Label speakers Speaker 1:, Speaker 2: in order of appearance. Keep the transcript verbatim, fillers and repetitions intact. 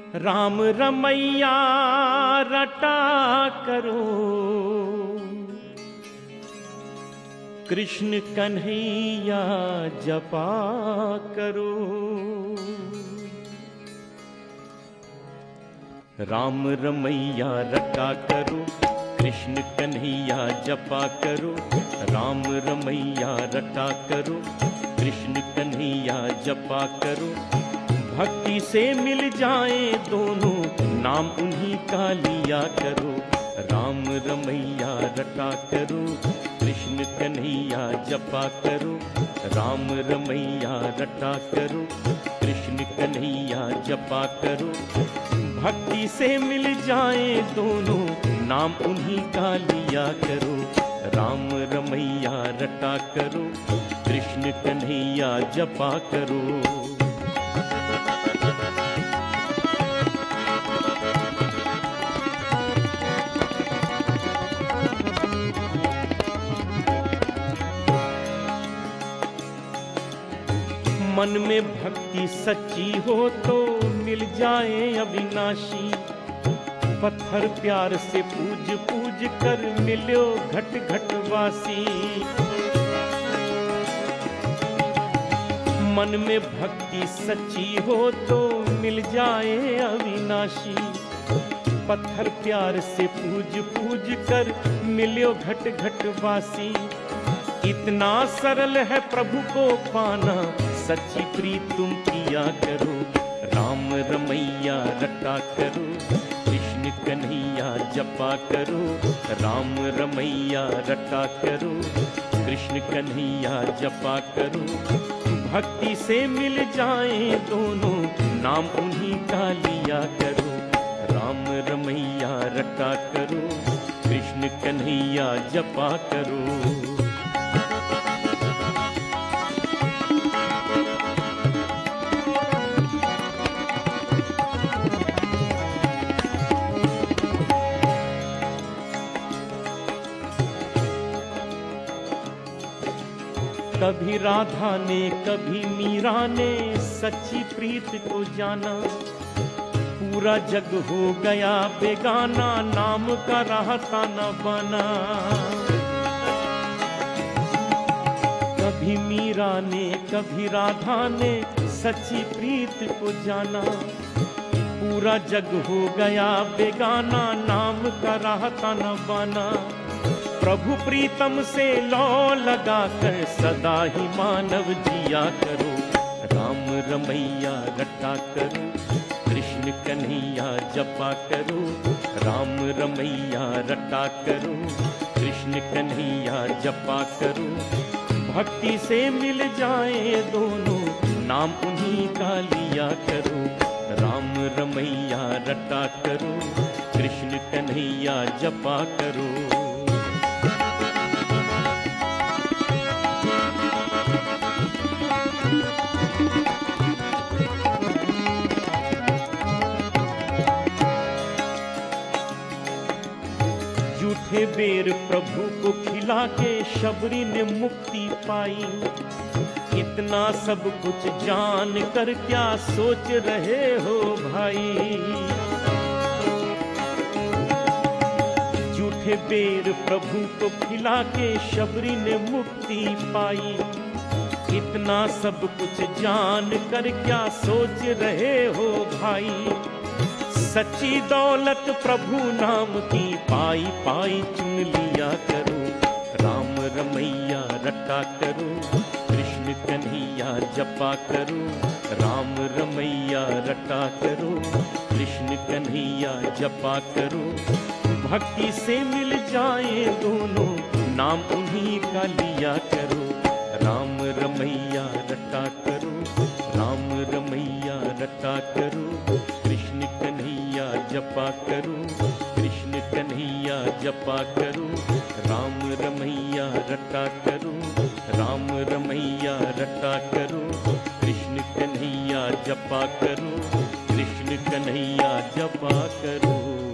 Speaker 1: राम रमैया रटा करो, कृष्ण कन्हैया जपा करो। राम रमैया रटा करो, कृष्ण कन्हैया जपा करो। राम रमैया रटा करो, कृष्ण कन्हैया जपा करो। भक्ति से मिल जाए दोनों, नाम उन्हीं का लिया करो। राम रमैया रटा करो, कृष्ण कन्हैया जपा करो। राम रमैया रटा करो, कृष्ण कन्हैया जपा करो। भक्ति से मिल जाए दोनों, नाम उन्हीं का लिया करो। राम रमैया रटा करो, कृष्ण कन्हैया जपा करो। मन में भक्ति सच्ची हो तो मिल जाए अविनाशी। पत्थर प्यार से पूज पूज कर मिलो घट घट वासी। मन में भक्ति सच्ची हो तो मिल जाए अविनाशी। पत्थर प्यार से पूज पूज कर मिलो घट घट वासी। इतना सरल है प्रभु को पाना, सच्ची प्रीत तुम किया करो। राम रमैया रटा करो, कृष्ण कन्हैया जपा करो। राम रमैया रटा करो, कृष्ण कन्हैया जपा करो। भक्ति से मिल जाए दोनों, नाम उन्हीं का लिया करो। राम रमैया रटा करो, कृष्ण कन्हैया जपा करो। कभी राधा ने कभी मीरा ने सच्ची प्रीत को जाना। पूरा जग हो गया बेगाना, नाम का रहता न बना। कभी मीरा ने कभी राधा ने सच्ची प्रीत को जाना। पूरा जग हो गया बेगाना, नाम का रहता न बना। प्रभु प्रीतम से लौ लगा कर सदा ही मानव जिया करो। राम रमैया रटा करो, कृष्ण कन्हैया जपा करो। राम रमैया रटा करो, कृष्ण कन्हैया जपा करो। भक्ति से मिल जाए दोनों, नाम उन्हीं का लिया करो। राम रमैया रटा करो, कृष्ण कन्हैया जपा करो। झूठे बेर प्रभु को खिला के शबरी ने मुक्ति पाई। इतना सब कुछ जान कर क्या सोच रहे हो भाई। झूठे बेर प्रभु को खिला के शबरी ने मुक्ति पाई। इतना सब कुछ जान कर क्या सोच रहे हो भाई। सच्ची दौलत प्रभु नाम की पाई पाई चुन लिया करो। राम रमैया रटा करो, कृष्ण कन्हैया जपा करो। राम रमैया रटा करो, कृष्ण कन्हैया जपा करो। भक्ति से मिल जाए दोनों, नाम उन्हीं का लिया करो। राम रमैया रटा करो, राम रमैया रटा करो। कृष्ण कन्हैया जपा करो, कृष्ण कन्हैया जपा करो। राम रमैया रटा करो, राम रमैया रटा करो। कृष्ण कन्हैया जपा करो, कृष्ण कन्हैया जपा करो।